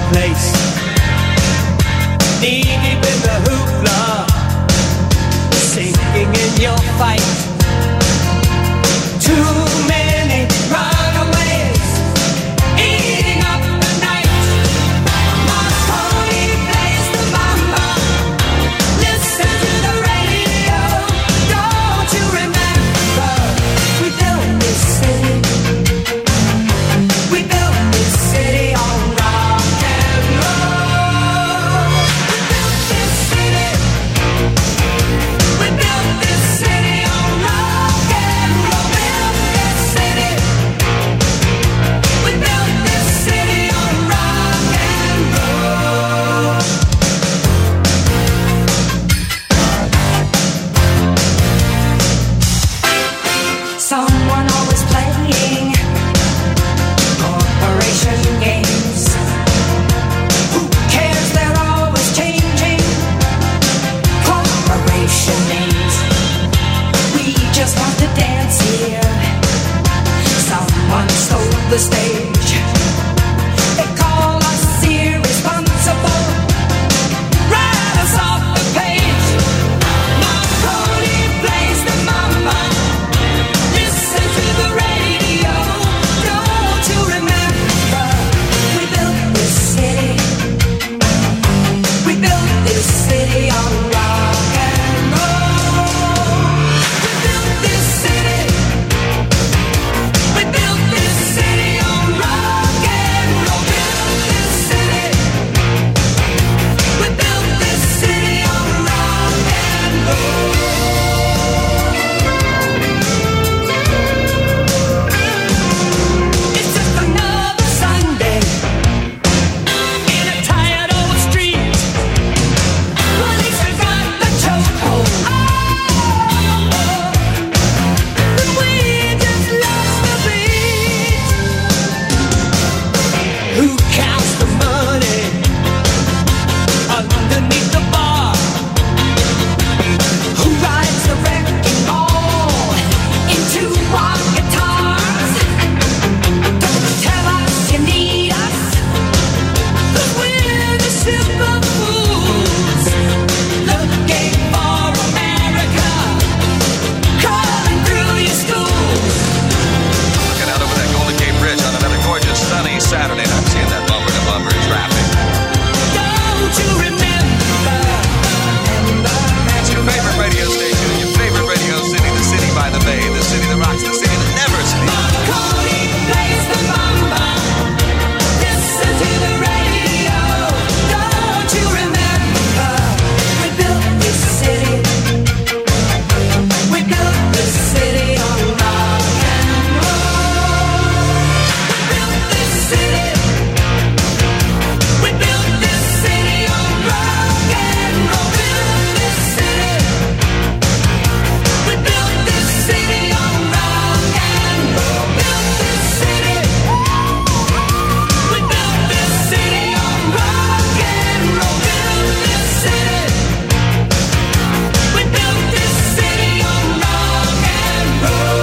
place, knee deep in the hoopla, sinking in your fight. Too many runaways eating up the night. My pony plays the mama. Listen to the radio. Don't you remember we built this city? We built this city on rock and roll. We built this city. We built this city on rock and roll. Built this city. We built this city on rock and roll. Someone always playing corporation games. Who cares? They're always changing corporation names. We just want to dance here. Someone stole the stage. They call us irresponsible. Write us off the page. My pony plays the mama. Listen to the radio. Don't you remember we built this city? We built this city on rock and roll. We built this city. We built this city on rock and roll. Built this city. We built this city on rock and roll. It's just another Sunday in a tired old street. Police have got the chokehold. But we just lost the beat. Who counts the money underneath the bar? Who rides the wrecking ball into our guitars? Don't tell us you need us, 'cause we're the simple fools looking for America, crawling through your schools. Looking out over that Golden Gate Bridge on another gorgeous sunny Saturday night, seeing that bumper-to-bumper traffic. Don't you remember? It's your favorite radio station, your favorite radio city, the city by the bay, the city that rocks, the city that never sleeps. Cody plays the mama. Listen to the radio. Don't you remember? We built this city. We built this city on rock and roll. We built this city. We built this city on rock and roll. Built this city. We built this city on rock and roll. Built this city. We built this city on rock and roll. Built this city. We built this city on rock and roll.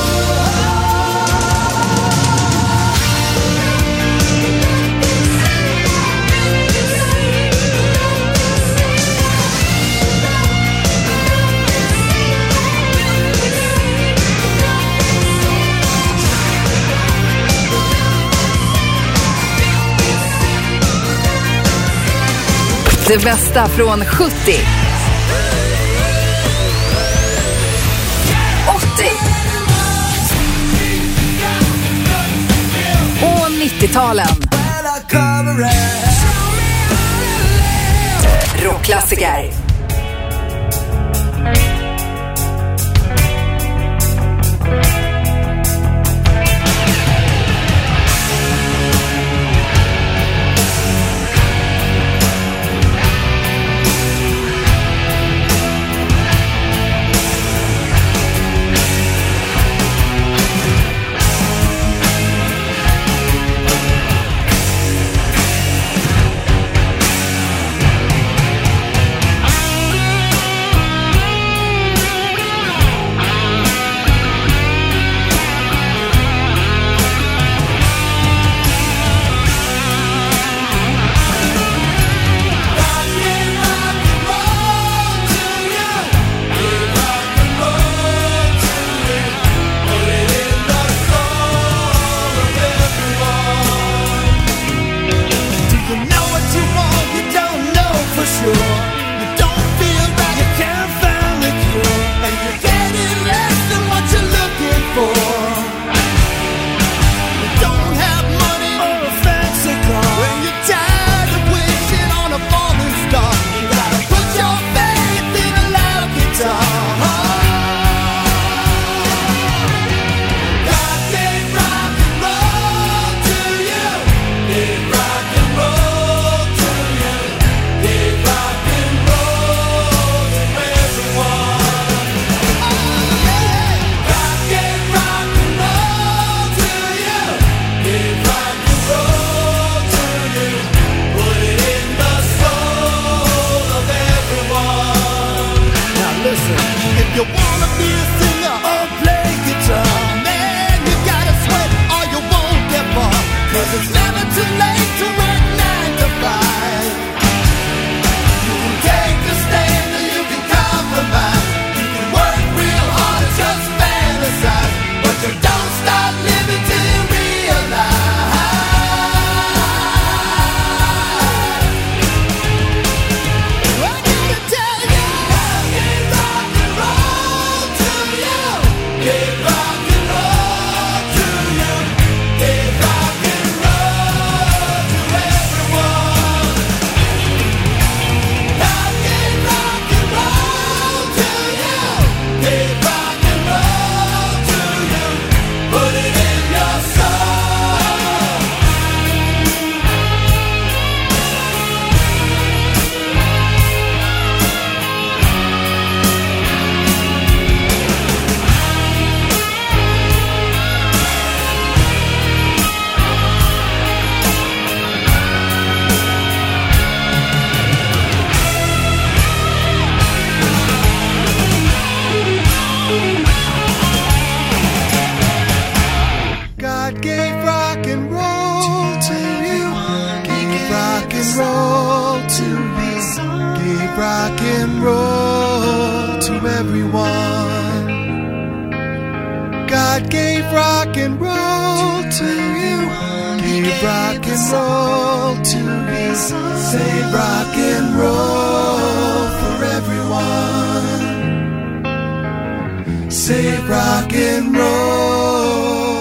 Det bästa från 70, 80 och 90-talen. Rockklassiker. it's never too late to work 9 to 5. You can take a stand or you can compromise. You can work real hard or just fantasize, but you don't stop living till you realize. I gotta tell you, give rock and roll to you. Give rock and roll to you. Give rock and roll to everyone. God gave rock and roll to you. Give rock and roll to you. Put it in your soul. God gave rock and roll to you. Gave rock and roll to me. Gave rock and roll to everyone. God gave rock and roll to you. Gave rock and roll to me. Say rock and roll for everyone. Say rock and roll.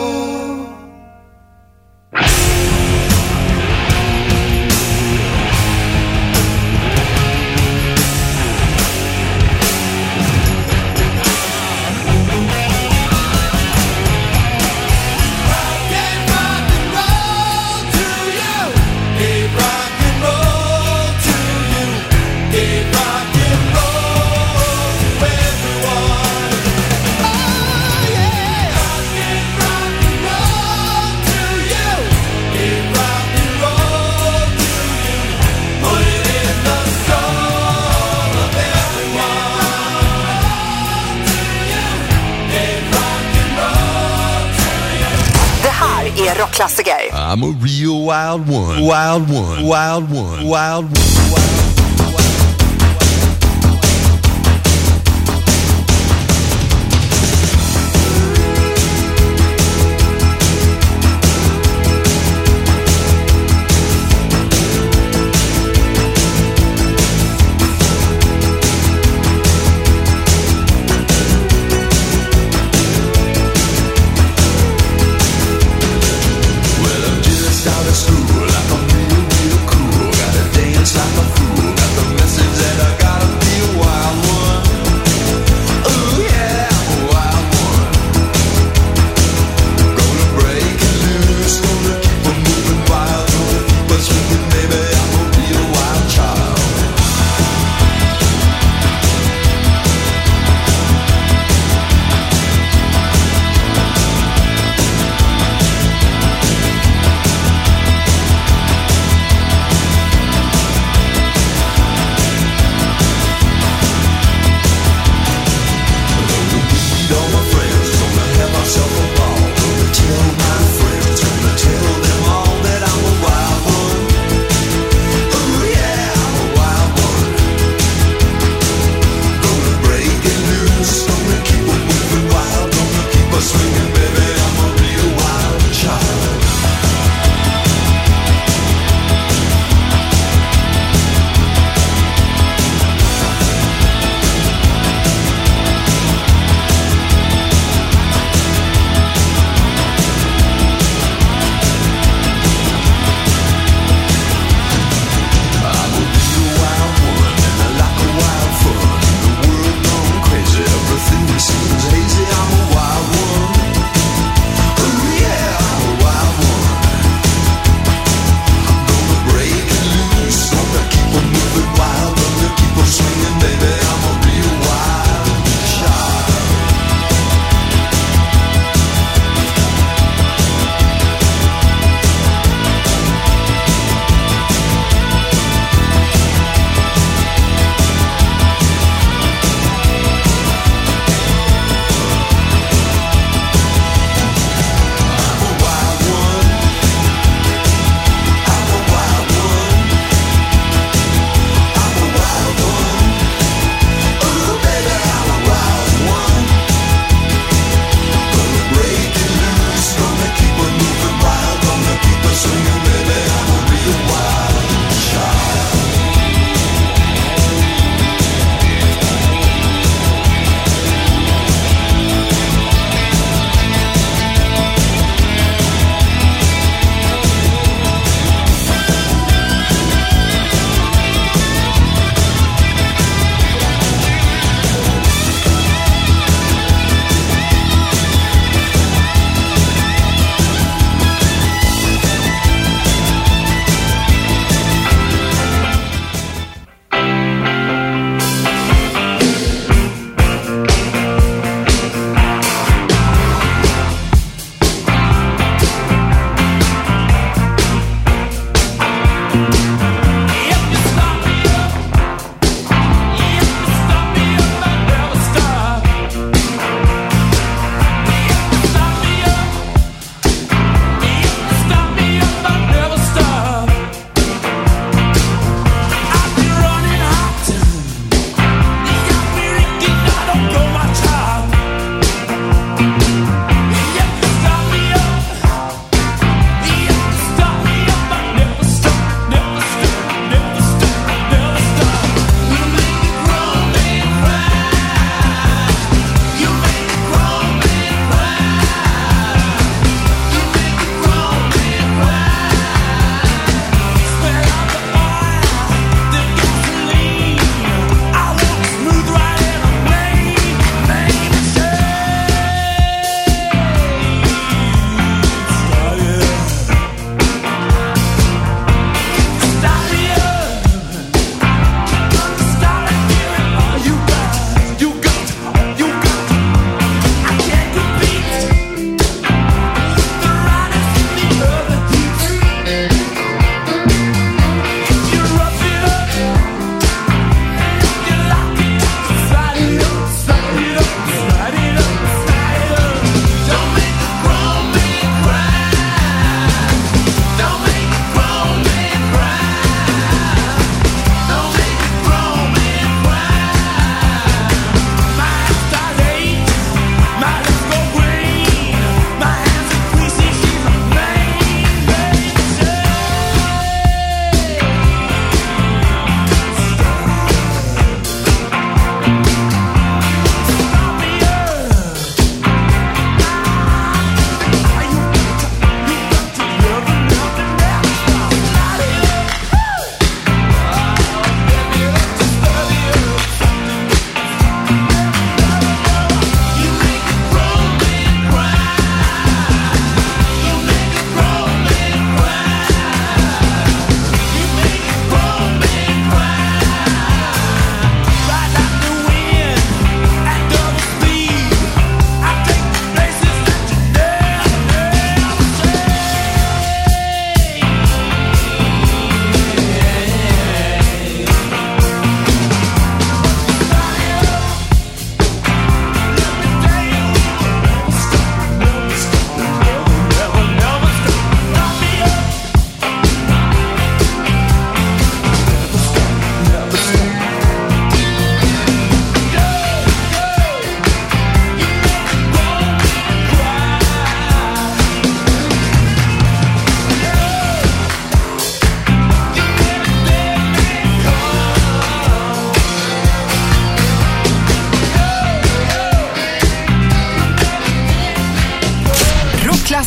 Gave rock and roll to you. Gave rock and roll to you. Gave rock and roll to everyone. Oh yeah. God gave rock and roll to you. Gave rock and roll to you. Put it in the soul of everyone. Gave rock and roll to you. Det här är rockklassiker. I'm a real wild one. Wild one. Wild one. Wild one. Well, I'm just out of school, like I'm real, real cool. Gotta dance like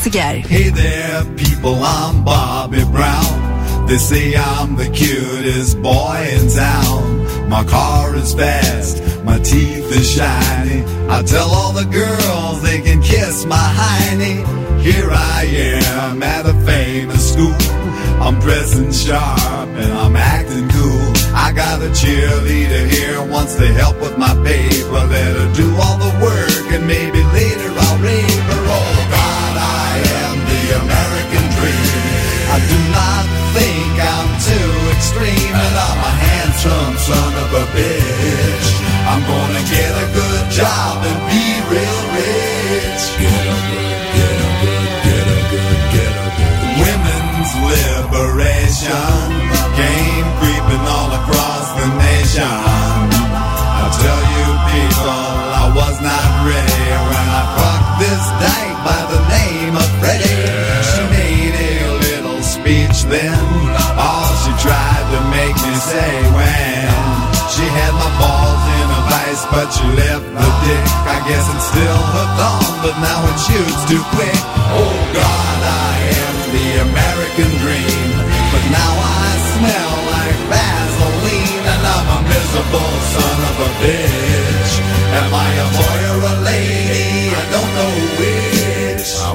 Rockklassiker. Hey there, people, I'm Bobby Brown. They say I'm the cutest boy in town. My car is fast, my teeth is shiny. I tell all the girls they can kiss my hiney. Here I am at a famous school. I'm dressing sharp and I'm acting cool. I got a cheerleader here, wants to help with my paper. Let her do all the work and maybe later I'll rape her. Oh God, I am the American dream. I do not think I'm too extreme, and I'm a handsome son of a bitch. I'm gonna get a good job and be real rich. Get a good. Women's liberation came creeping all across the nation. I tell you people, I was not ready when I fucked this dyke by the name of Freddie. She made a little speech then, all she tried to make me say when she had my balls in a vice, but she left the dick. I guess it's still hooked on, but now it shoots too quick. Oh God, I am the American dream, but now I smell like Vaseline, and I'm a miserable son of a bitch. Am I a boy or a lady? I don't know which. I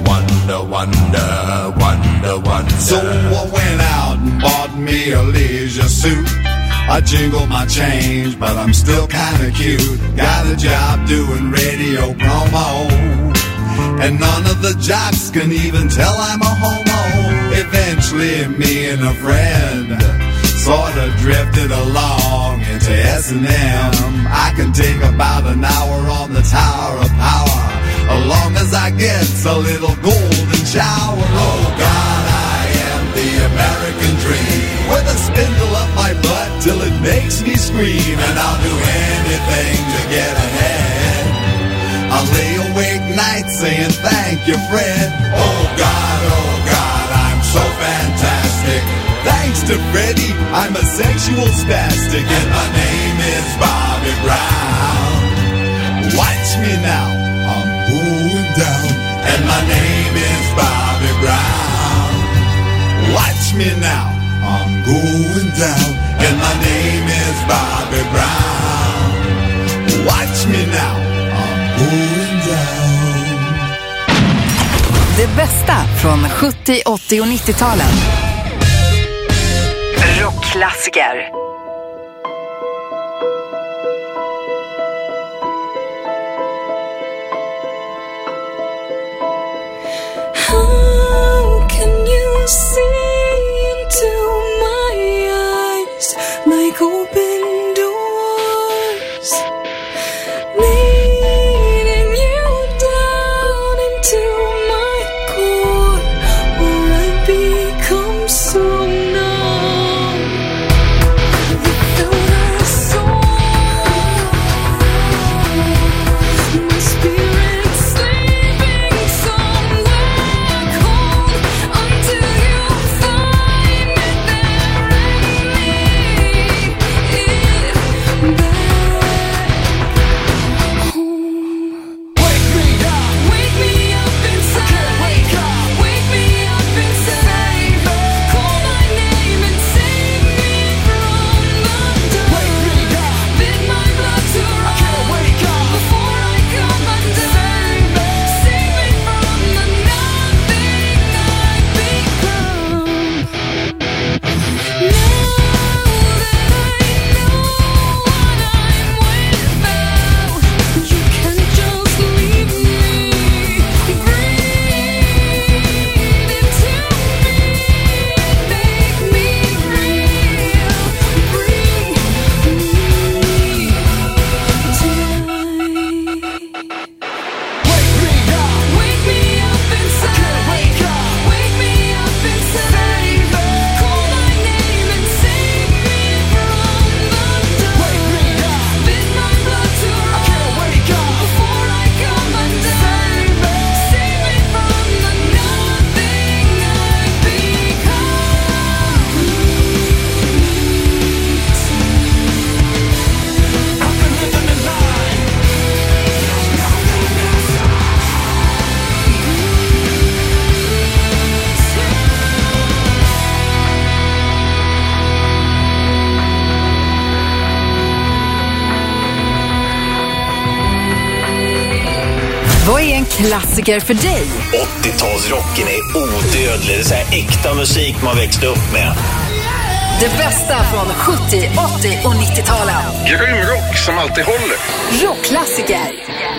wonder. So I went out and bought me a leisure suit. I jingle my change, but I'm still kinda cute. Got a job doing radio promo, and none of the jocks can even tell I'm a homo. Eventually me and a friend sorta drifted along into S&M. I can take about an hour on the Tower of Power, as long as I get a little golden shower. Oh God, I am the American dream, with a spindle up my butt till it makes me scream, and I'll do anything to get ahead. I'll lay awake nights saying thank you, Fred. Oh God, I'm so fantastic. Thanks to Freddie, I'm a sexual spastic, and my name is Bobby Brown. Watch me now, I'm going down, and my name is Bobby Brown. Watch me now, I'm going down, and my name is Bobby Brown. Watch me now, I'm going down. Det bästa från 70, 80 och 90-talen. Rockklassiker. How can you see into my eyes like open doors, leading you down into my core, where I become so numb? en klassiker för dig. 80-talsrocken är odödlig. Det är så här äkta musik man växte upp med. Det bästa från 70, 80 och 90-talen. Grym rock som alltid håller. Rockklassiker.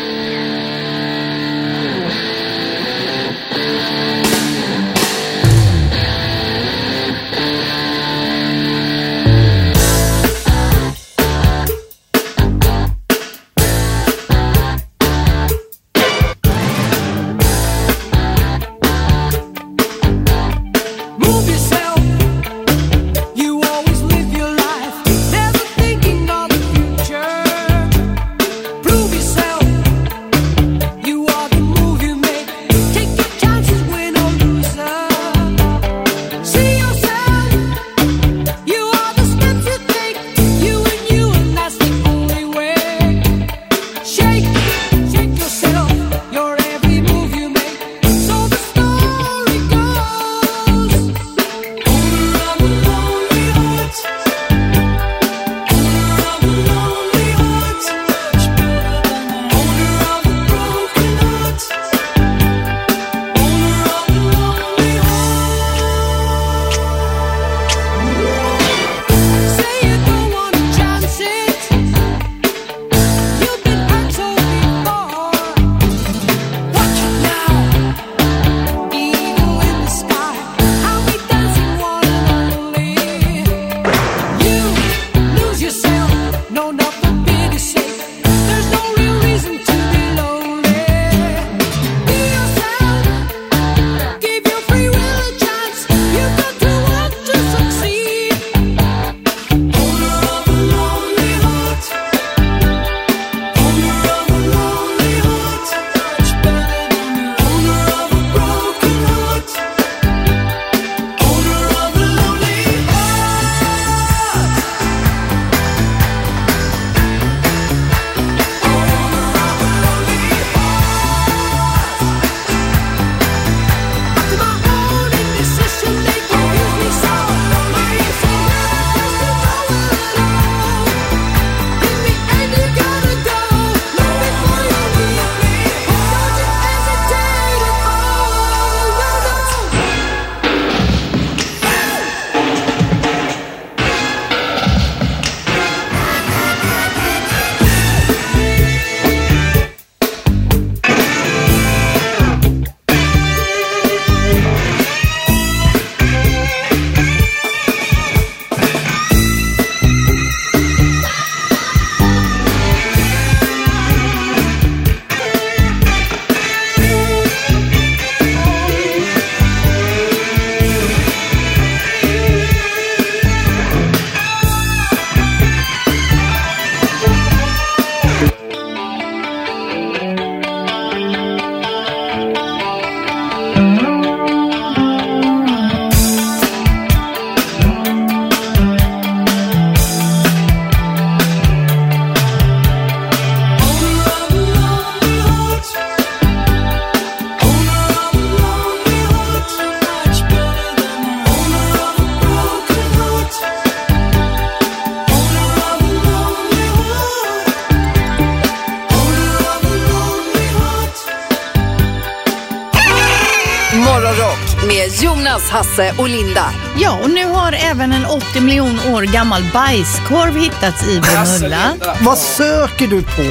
Morgonrock med Jonas, Hasse och Linda. Ja, och nu har även en 80 miljoner år gammal bajskorv hittats i Bromölla. Vad söker du på?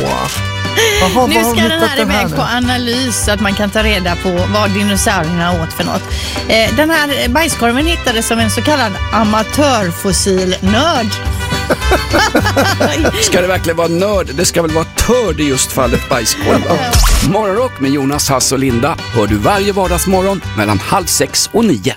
Jaha, Nu ska den här iväg på analys så att man kan ta reda på vad dinosaurierna åt för något. Den här bajskorven hittades som en så kallad amatörfossilnörd. Ska det verkligen vara nörd? Det ska väl vara törd i just fallet bajskorv. Morgonrock med Jonas, Hasse och Linda hör du varje vardagsmorgon mellan 6:30 och 9.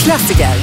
rockklassiker.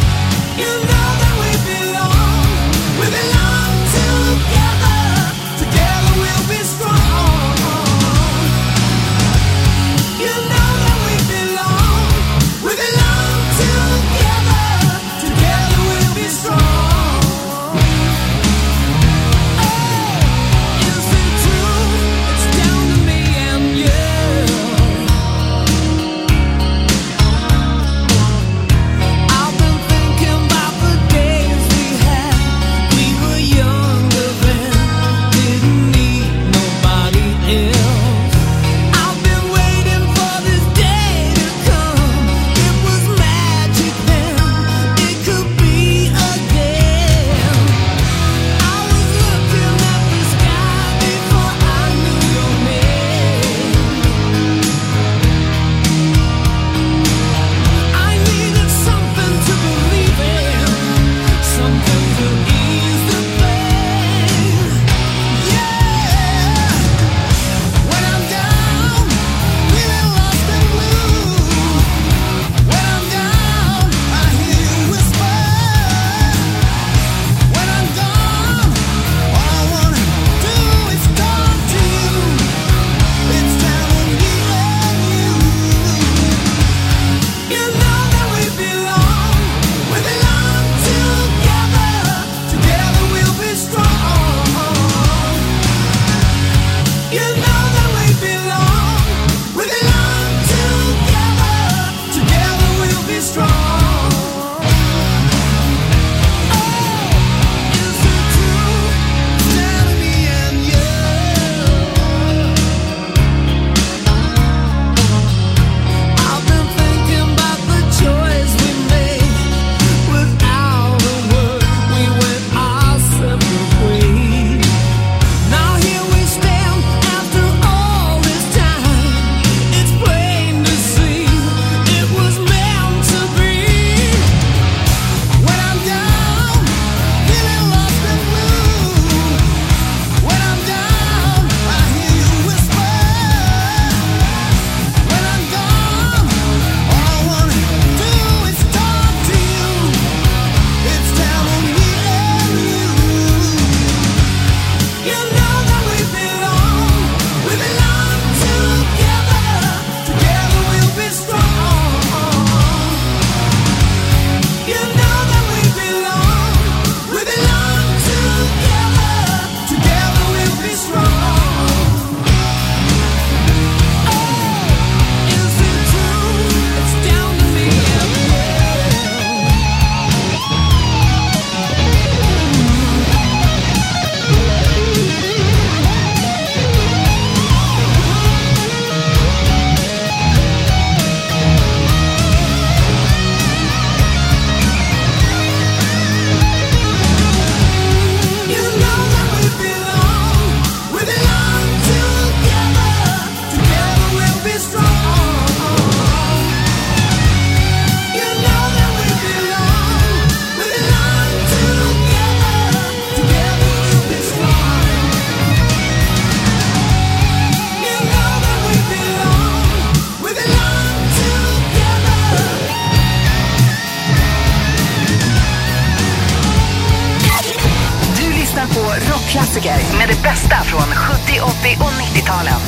Rockklassiker med det bästa från 70, 80 och 90-talen.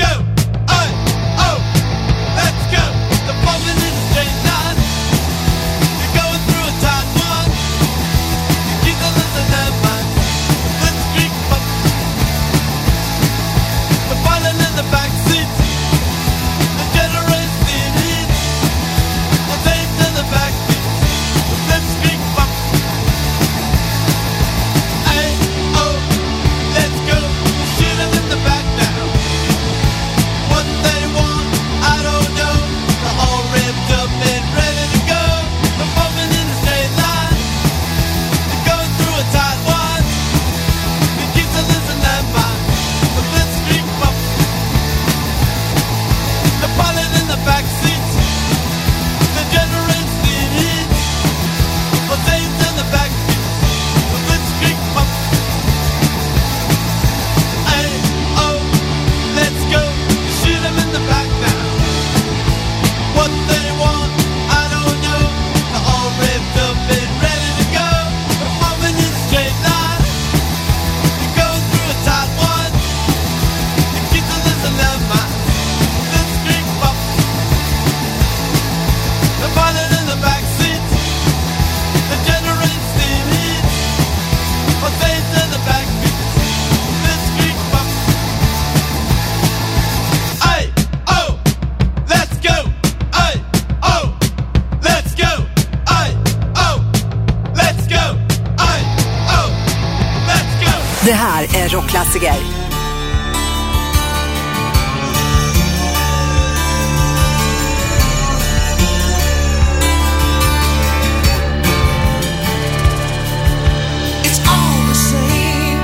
Let's go. The moment is straight line. Det här är Rockklassiker. It's all the same.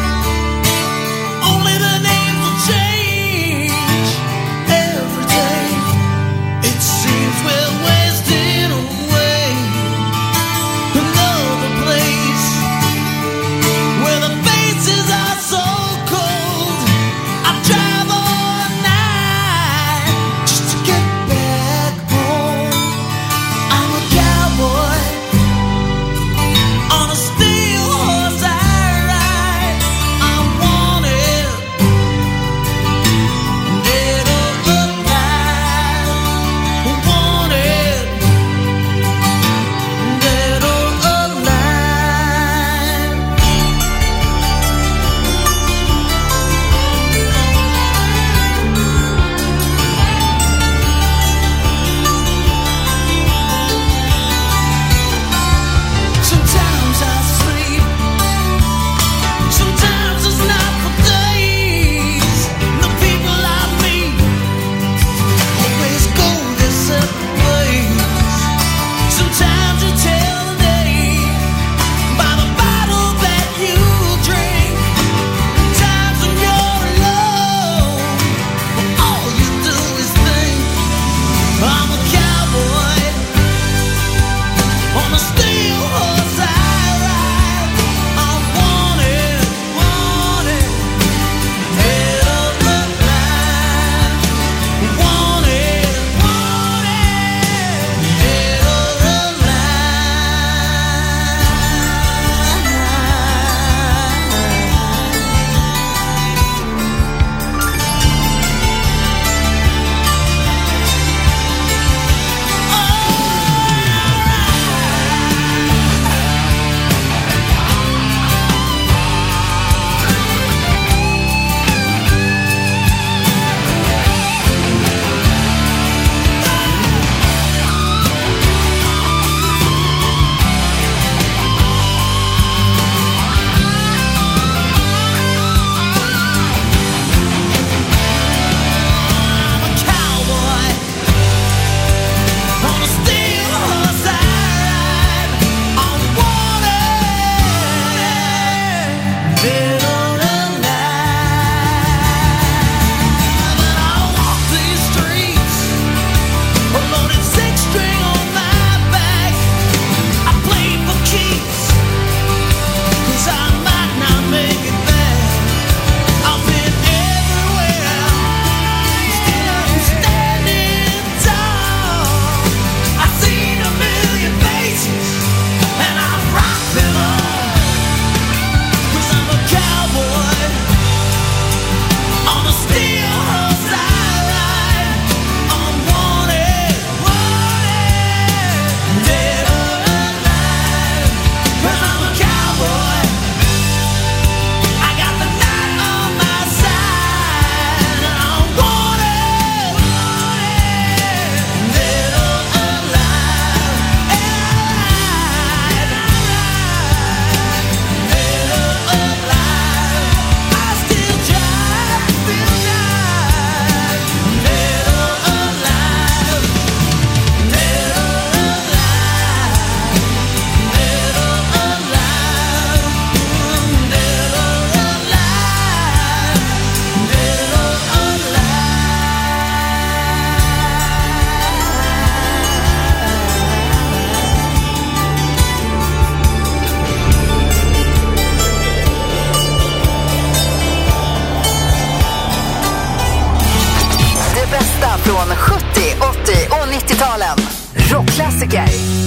Only the names will change every day. It seems we're wasting away. Another place where the faces are so cold. I drive all night just to get back home. I'm a cowboy on a steel horse I ride. I'm wanted, dead or alive. Wanted, dead or alive. Sometimes I sleep, sometimes it's not for days. The people I meet always go their separate ways. Sometimes you tell the name by the bottle that you drink. Times when you're alone, all you do is think. I'm a cowboy on a steel horse I ride. I'm wanted, wanted, dead or alive. Wanted, wanted, dead or I'm a cowboy on a steel horse I ride. I'm wanted, dead or alive. And I walk these streets, a loaded six-string on my back. I play for keeps, 'cause I might not make it back. I've been everywhere, still I'm standing tall. I've seen a million faces, and I've rocked them all. 'Cause I'm a cowboy on a steel horse I ride. I'm wanted, wanted, dead or alive. 'Cause I'm a cowboy, I got the night on my side. And I'm wanted, wanted, dead or alive. Dead or alive. I still drive, still drive. Dead or alive. Dead or alive. Dead or alive. Dead or alive. Dead or Det bästa från 70, 80 och 90-talen. Rockklassiker.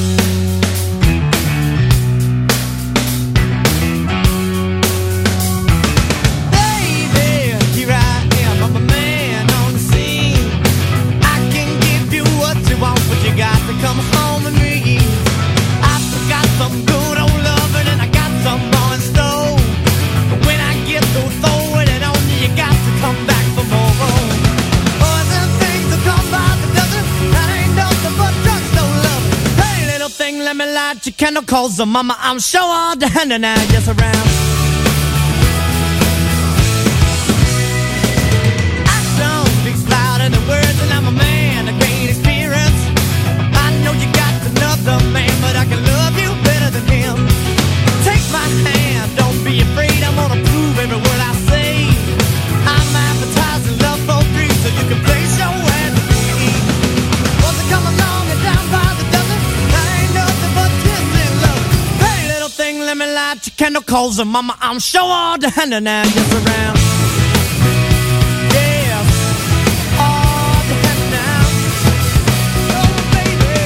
Baby, here I am, I'm a man on the scene. I can give you what you want, but you got to come home with me. I got some good old loving and I got some more in store. But when I get through throwing it on you, you got to come back for more. Other things will come by the dozen, that ain't nothing but drugstore love. Hey, little thing, let me light your candle, cause mama, I'm sure all the hand and I just around. candle calls her mama. I'm sure all the hand and now just around. Yeah, all the hand now. Oh baby,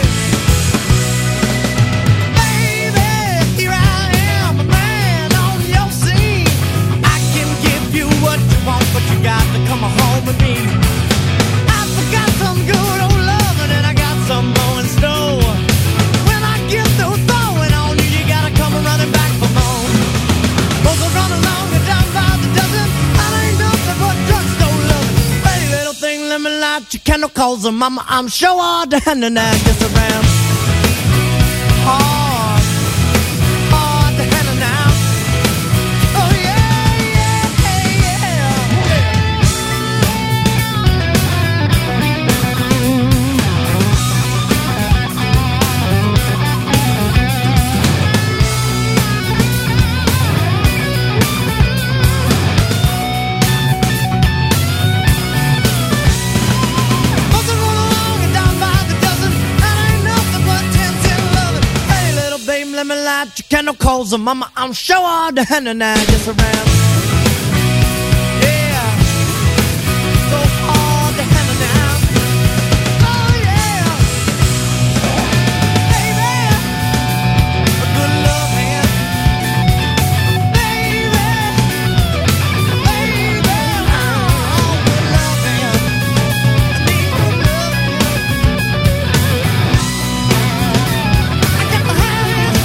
baby, here I am, a man on your scene. I can give you what you want, but you got to come home with me. I forgot some good old loving and I got some more in store. When I get through throwing on you, you gotta come running back for more. Those are running along and down by the dozen. I ain't nothing but drugstore loving. Hey, little thing, let me light your candle, calls her mama. I'm sure all the hand and I gets around. Hard, hard the hand and now. Oh yeah, yeah, yeah. Let me light your candle, calls her mama. I'm sure all the hand and I just around. Yeah, so all the hand and now. Oh yeah, baby, a good love hand, baby, baby, oh, good love hand. I need good love hand. I got the hand.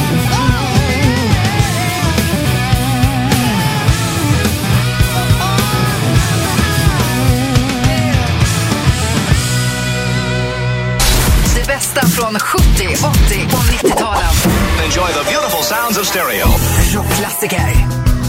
Det bästa från 70, 80 och 90-talen. Enjoy the beautiful sounds of stereo. Rockklassiker.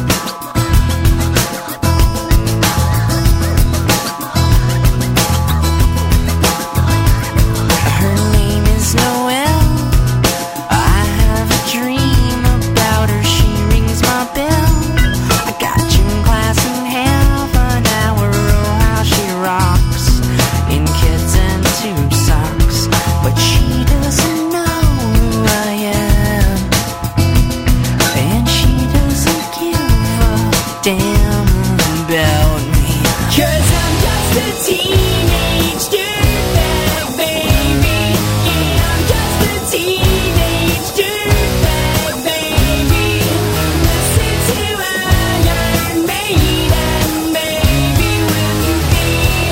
Her name is Noelle. I have a dream about her. She rings my bell. I got gym class in half an hour. Oh, how she rocks in kids and tube socks. But she doesn't know who I am, and she doesn't give a damn about me. 'Cause I'm just a teenage dirtbag, baby. Yeah, I'm just a teenage dirtbag, baby. Listen to Iron Maiden, baby, with me.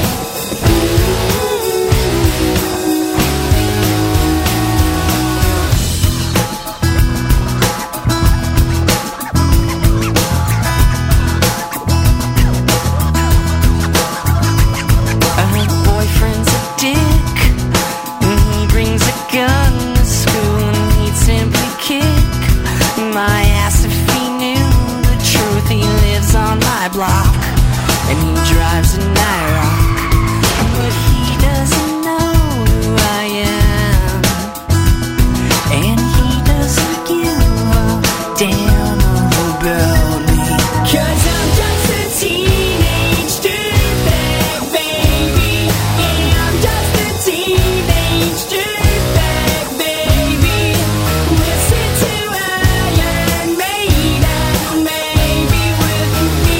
Her boyfriend's a dick, and he brings a gun to school, and he'd simply kick my ass if he knew the truth. He lives on my block, and he drives an IROC, but he doesn't know who I am, and he doesn't give a damn about me. 'Cause I'm just a teenage dirtbag, baby. Yeah, I'm just a teenage dirtbag, baby. Listen to Iron Maiden, baby, with me.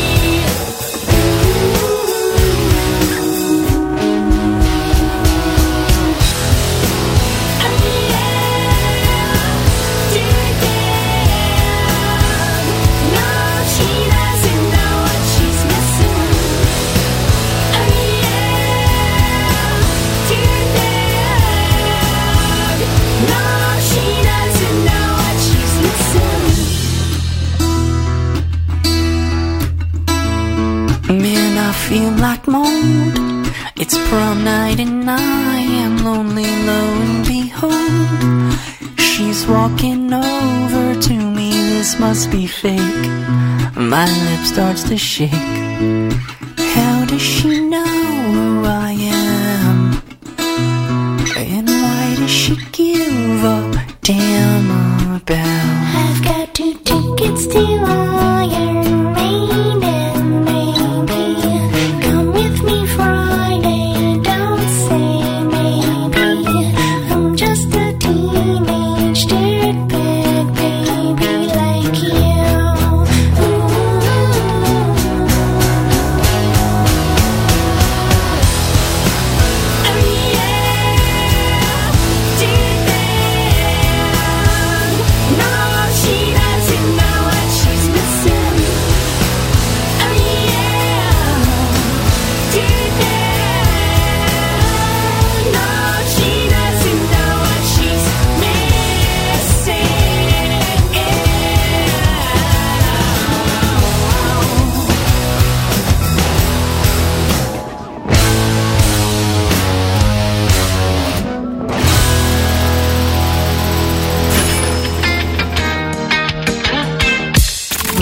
Man, I feel like mold. It's prom night and I am lonely, lo and behold. She's walking over to me, this must be fake. My lip starts to shake. How does she know who I am? And why does she give a damn about? I've got 2 tickets to Iron Maiden, baby. Come with me Friday, don't say maybe. I'm just a teenage dirtbag, baby, like you.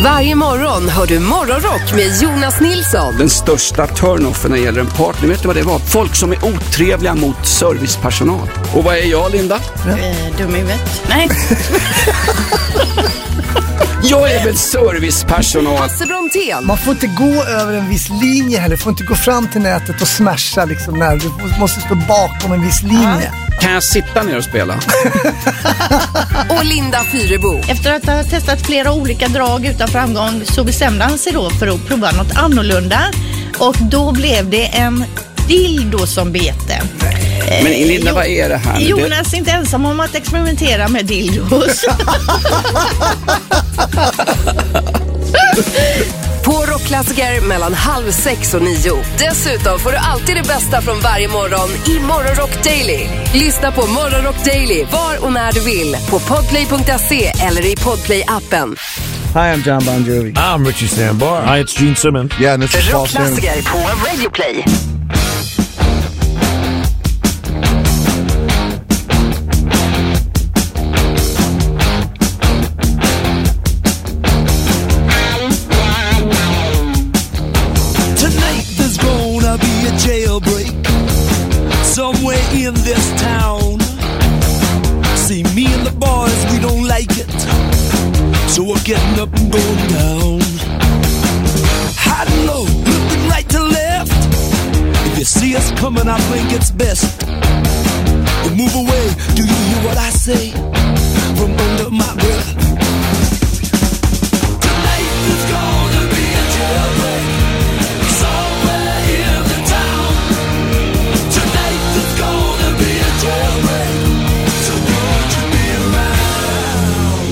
Varje morgon hör du Morgonrock med Jonas Nilsson. Den största turnoffen när det gäller en partner, vet du vad det var? Folk som är otrevliga mot servicepersonal. Och vad är jag, Linda? Dum i huvudet. Nej. Jag är väl servicepersonal. Hasse Brontén. Man får inte gå över en viss linje heller. Får inte gå fram till nätet och smasha liksom när du måste stå bakom en viss linje. Kan jag sitta ner och spela? Och Linda Fyrebo. Efter att ha testat flera olika drag utan framgång så bestämde han sig då för att prova något annorlunda. Och då blev det en dildo som bete. Men Linda, vad är det här? Jonas är inte ensam om att experimentera med dildos. På Rockklassiker mellan 5:30 och 9. Dessutom får du alltid det bästa från varje morgon i Morgonrock Daily. Lyssna på Morgonrock Daily var och när du vill på podplay.se eller i Podplay-appen. Hi, I'm John Bon Jovi. I'm Richie Sambora. Hi, it's Gene Simmons. Yeah, this is Rockklassiker på Radio Play. Jailbreak somewhere in this town. See, me and the boys, we don't like it, so we're getting up and going down. High and low, looking right to left. If you see us coming, I think it's best you move away. Do you hear what I say from under my breath? Tonight is gonna be a jailbreak somewhere in the town. Tonight is gonna be a jailbreak, so won't you be around?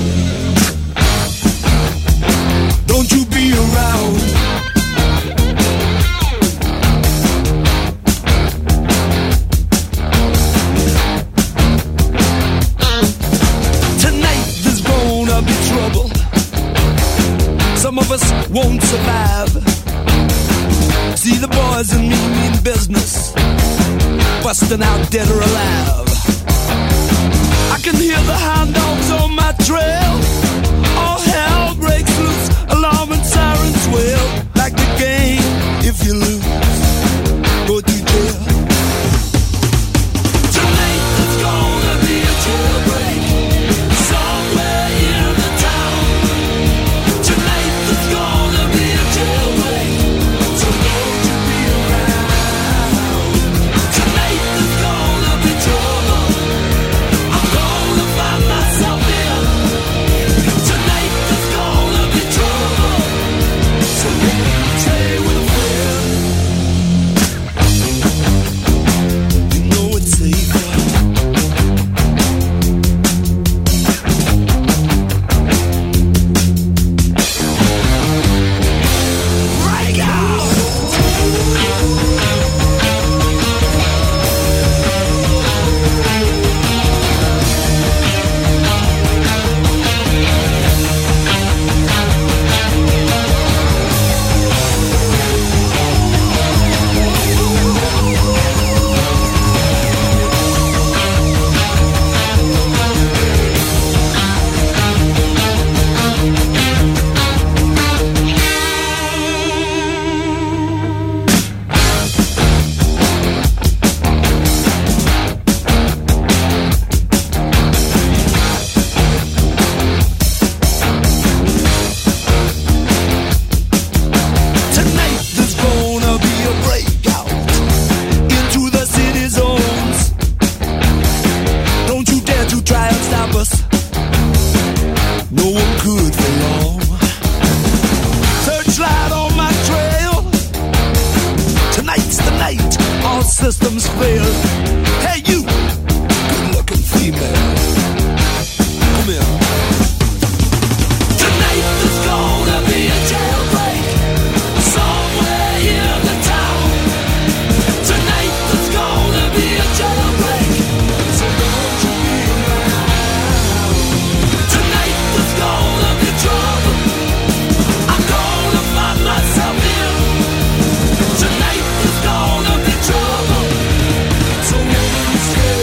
Don't you be around? Tonight there's gonna be trouble. Some of us won't survive. See the boys and me mean business, busting out dead or alive. I can hear the hound dogs on my trail. All hell breaks loose, alarm and sirens wail. Like the game, if you lose, go to jail. Tonight there's gonna be a jailbreak somewhere in the town. Tonight there's gonna be a jailbreak, so won't you be around? Tonight there's gonna be trouble. I'm gonna find myself in. Tonight there's gonna be trouble, so won't you stay with a friend? You know it's safer. Break out! Tonight there's gonna be a breakout into the city zones. Don't you dare to try and stop us. No one could for long. Searchlight on my trail. Tonight's the night all systems fail. Hey you, good-looking female, come here. Tonight there's gonna be a jailbreak somewhere in the town. Tonight there's gonna be a jailbreak, so won't you be around? Tonight there's gonna be trouble. I'm gonna find myself in. Tonight there's gonna be trouble, so won't you stay? 'Rockklassiker.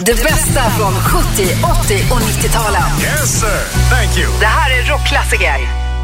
Det bästa från 70, 80 och 90-talen. Yes sir, thank you. Det här är rockklassiker.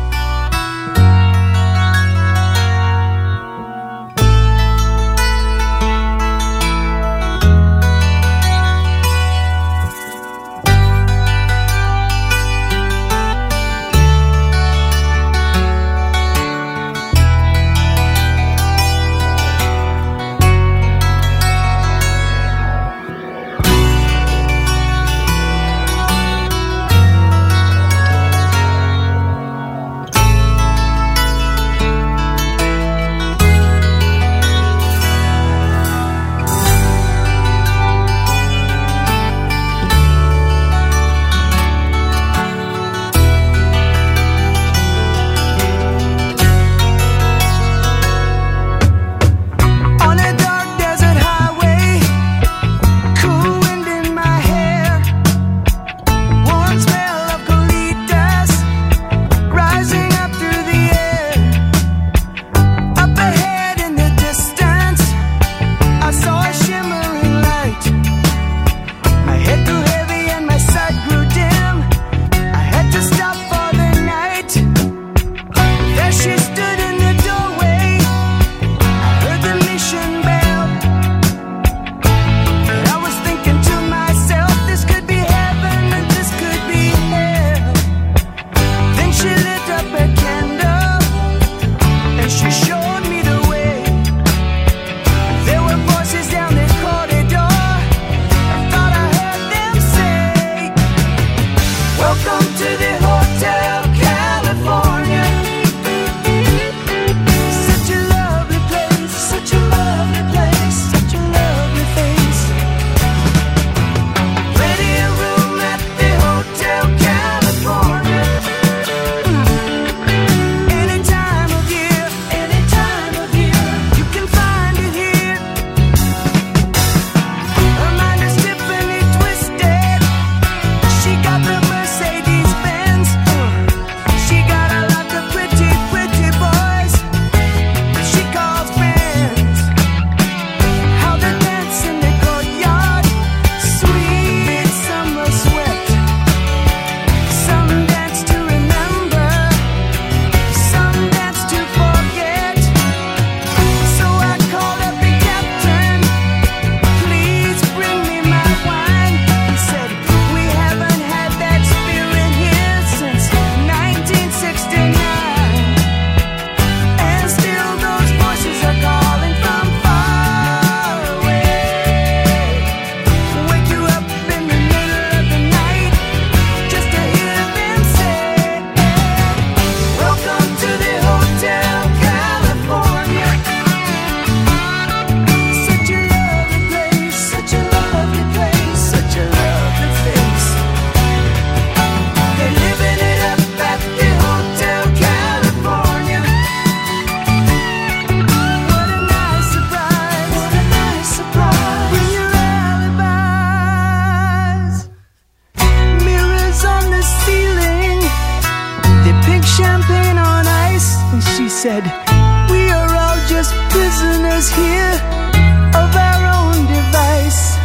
said, we are all just prisoners here of our own device.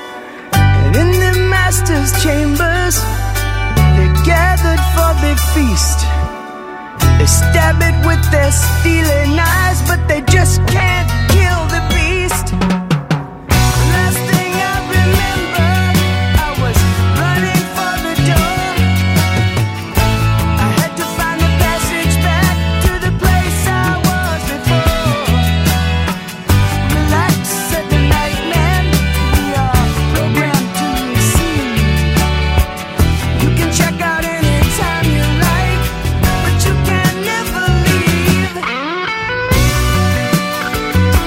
And in the master's chambers, they're gathered for the feast. They stab it with their stealing eyes, but they just can't kill the beast. Last thing I remember, I was running for the door. I had to find the passage back to the place I was before. Relax, said the nightman, we are programmed to receive. You can check out anytime you like, but you can never leave.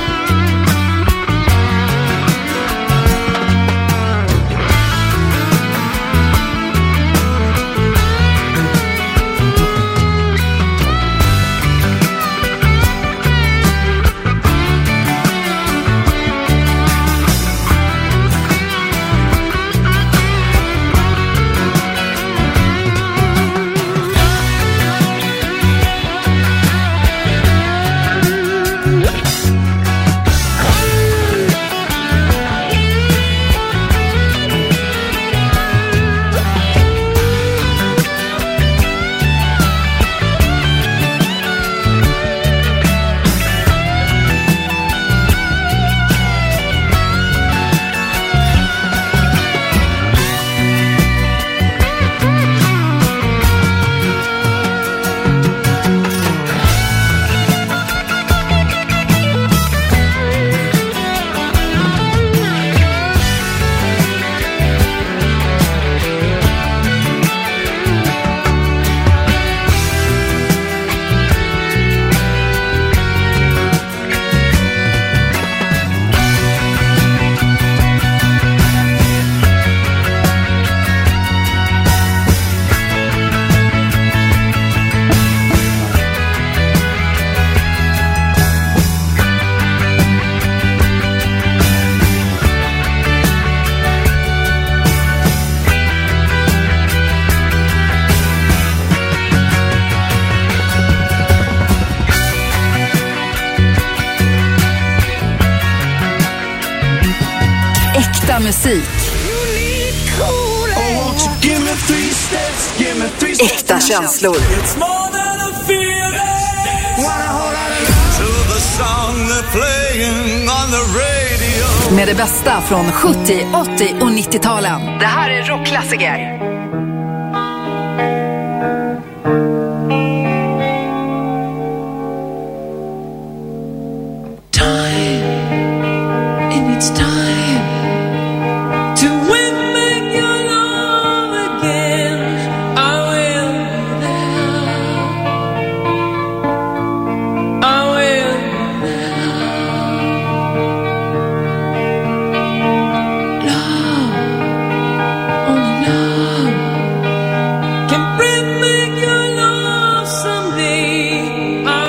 musik. Äkta känslor. Med det bästa från 70, 80 och 90-talen. Det här är rockklassiker.